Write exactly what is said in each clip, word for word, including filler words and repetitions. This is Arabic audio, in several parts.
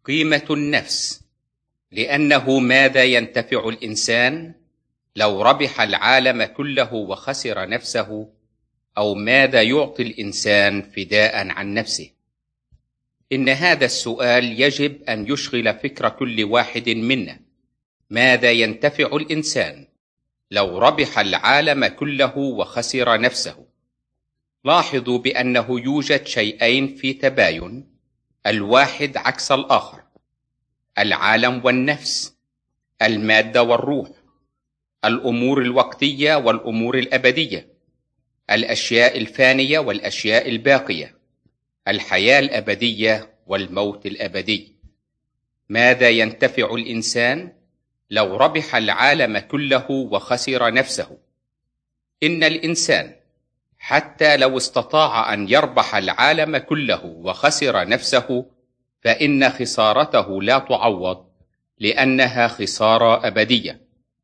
قيمة النفس. لأنه ماذا ينتفع الإنسان لو ربح العالم كله وخسر نفسه؟ أو ماذا يعطي الإنسان فداء عن نفسه؟ إن هذا السؤال يجب أن يشغل فكر كل واحد منا. ماذا ينتفع الإنسان لو ربح العالم كله وخسر نفسه؟ لاحظوا بأنه يوجد شيئين في تباين، الواحد عكس الآخر: العالم والنفس، المادة والروح، الأمور الوقتية والأمور الأبدية، الأشياء الفانية والأشياء الباقية، الحياة الأبدية والموت الأبدي. ماذا ينتفع الإنسان لو ربح العالم كله وخسر نفسه؟ إن الإنسان حتى لو استطاع أن يربح العالم كله وخسر نفسه، فإن خسارته لا تعوض، لأنها خسارة أبدية.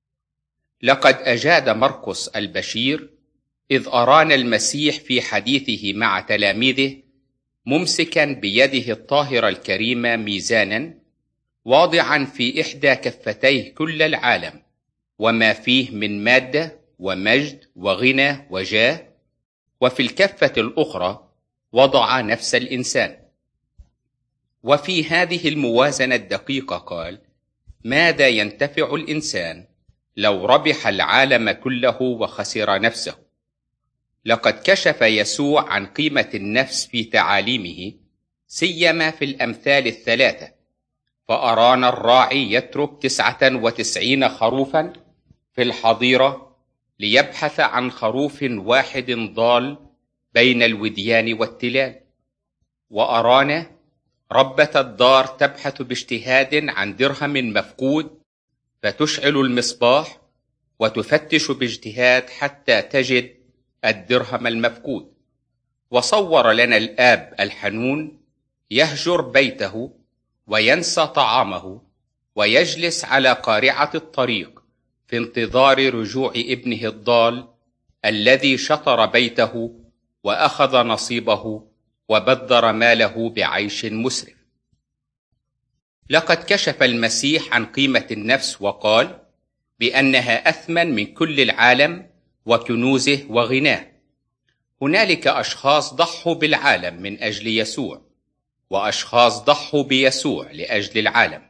لقد أجاد مرقس البشير إذ أرانا المسيح في حديثه مع تلاميذه ممسكا بيده الطاهرة الكريمة ميزانا، واضعا في إحدى كفتيه كل العالم وما فيه من مادة ومجد وغنى وجاه، وفي الكفة الأخرى وضع نفس الإنسان. وفي هذه الموازنة الدقيقة قال: ماذا ينتفع الإنسان لو ربح العالم كله وخسر نفسه؟ لقد كشف يسوع عن قيمة النفس في تعاليمه، سيما في الأمثال الثلاثة، فأرانا الراعي يترك تسعة وتسعين خروفا في الحظيرة ليبحث عن خروف واحد ضال بين الوديان والتلال. وأرانا ربة الدار تبحث باجتهاد عن درهم مفقود، فتشعل المصباح وتفتش باجتهاد حتى تجد الدرهم المفقود. وصور لنا الآب الحنون يهجر بيته وينسى طعامه ويجلس على قارعة الطريق في انتظار رجوع ابنه الضال الذي شطر بيته وأخذ نصيبه وبذر ماله بعيش مسرف. لقد كشف المسيح عن قيمة النفس وقال بأنها أثمن من كل العالم وكنوزه وغناه. هنالك أشخاص ضحوا بالعالم من أجل يسوع، وأشخاص ضحوا بيسوع لأجل العالم.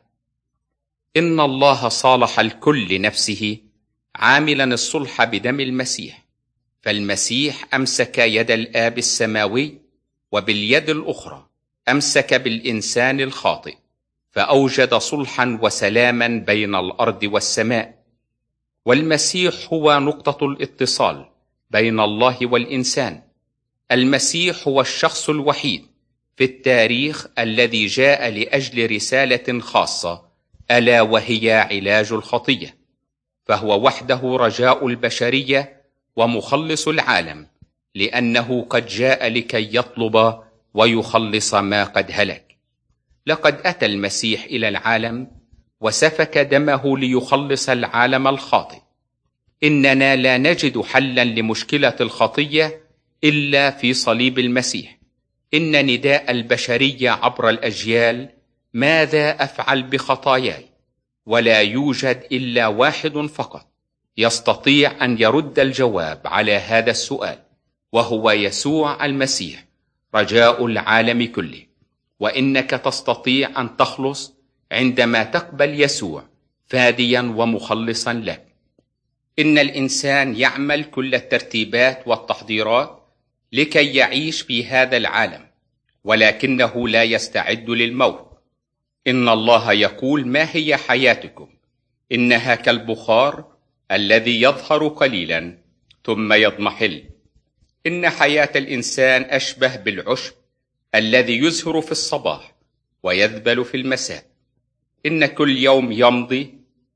إن الله صالح الكل لنفسه، عاملا الصلح بدم المسيح. فالمسيح أمسك يد الآب السماوي، وباليد الأخرى أمسك بالإنسان الخاطئ، فأوجد صلحا وسلاما بين الأرض والسماء. والمسيح هو نقطة الاتصال بين الله والإنسان. المسيح هو الشخص الوحيد في التاريخ الذي جاء لأجل رسالة خاصة، ألا وهي علاج الخطية. فهو وحده رجاء البشرية ومخلص العالم، لأنه قد جاء لكي يطلب ويخلص ما قد هلك. لقد أتى المسيح إلى العالم وسفك دمه ليخلص العالم الخاطئ. إننا لا نجد حلا لمشكلة الخطية إلا في صليب المسيح. إن نداء البشرية عبر الأجيال: ماذا أفعل بخطاياي؟ ولا يوجد إلا واحد فقط يستطيع أن يرد الجواب على هذا السؤال، وهو يسوع المسيح، رجاء العالم كله. وإنك تستطيع أن تخلص عندما تقبل يسوع فاديا ومخلصا لك. إن الإنسان يعمل كل الترتيبات والتحضيرات لكي يعيش في هذا العالم، ولكنه لا يستعد للموت. إن الله يقول: ما هي حياتكم؟ إنها كالبخار الذي يظهر قليلا ثم يضمحل. إن حياة الإنسان أشبه بالعشب الذي يزهر في الصباح ويذبل في المساء. إن كل يوم يمضي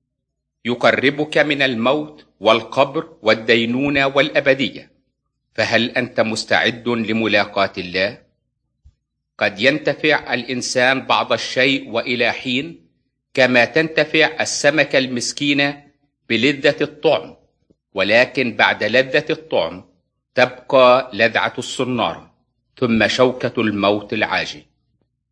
يقربك من الموت والقبر والدينونة والأبدية. فهل أنت مستعد لملاقاة الله؟ قد ينتفع الإنسان بعض الشيء وإلى حين، كما تنتفع السمكة المسكينة بلذة الطعم، ولكن بعد لذة الطعم تبقى لذعة الصنارة، ثم شوكة الموت العاجل.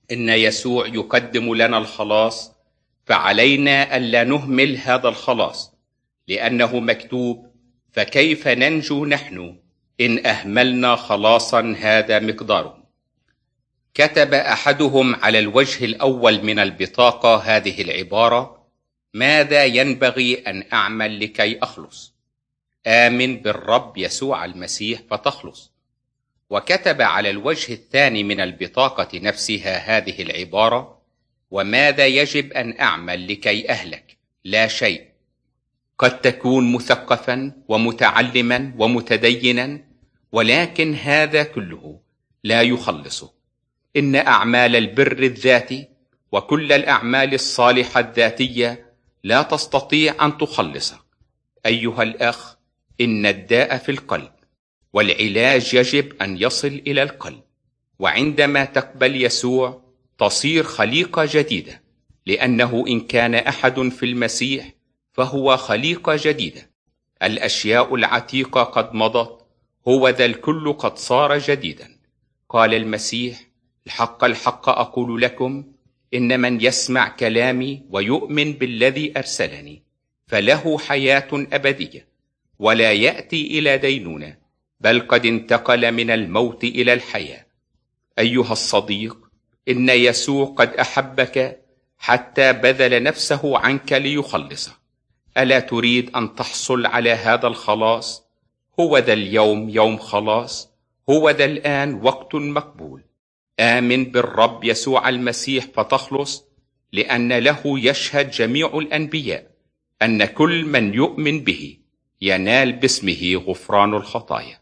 إن يسوع يقدم لنا الخلاص، فعلينا ألا نهمل هذا الخلاص، لأنه مكتوب: فكيف ننجو نحن إن أهملنا خلاصا هذا مقداره. كتب أحدهم على الوجه الأول من البطاقة هذه العبارة: ماذا ينبغي أن أعمل لكي أخلص؟ آمن بالرب يسوع المسيح فتخلص. وكتب على الوجه الثاني من البطاقة نفسها هذه العبارة: وماذا يجب أن أعمل لكي أهلك؟ لا شيء. قد تكون مثقفا ومتعلما ومتدينا، ولكن هذا كله لا يخلصك. إن أعمال البر الذاتي وكل الأعمال الصالحة الذاتية لا تستطيع أن تخلصك. أيها الأخ، إن الداء في القلب، والعلاج يجب أن يصل إلى القلب. وعندما تقبل يسوع تصير خليقة جديدة، لأنه إن كان أحد في المسيح فهو خليقة جديدة. الأشياء العتيقة قد مضت، هو ذا الكل قد صار جديدا. قال المسيح: الحق الحق أقول لكم، إن من يسمع كلامي ويؤمن بالذي أرسلني فله حياة أبدية، ولا يأتي إلى دينونة، بل قد انتقل من الموت إلى الحياة. أيها الصديق، إن يسوع قد أحبك حتى بذل نفسه عنك ليخلصك. ألا تريد أن تحصل على هذا الخلاص؟ هو ذا اليوم يوم خلاص، هو ذا الآن وقت مقبول. آمن بالرب يسوع المسيح فتخلص، لأن له يشهد جميع الأنبياء أن كل من يؤمن به ينال باسمه غفران الخطايا.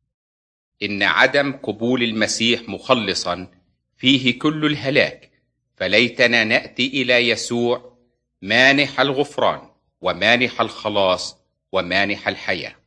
إن عدم قبول المسيح مخلصا فيه كل الهلاك، فليتنا نأتي إلى يسوع مانح الغفران ومانح الخلاص ومانح الحياة.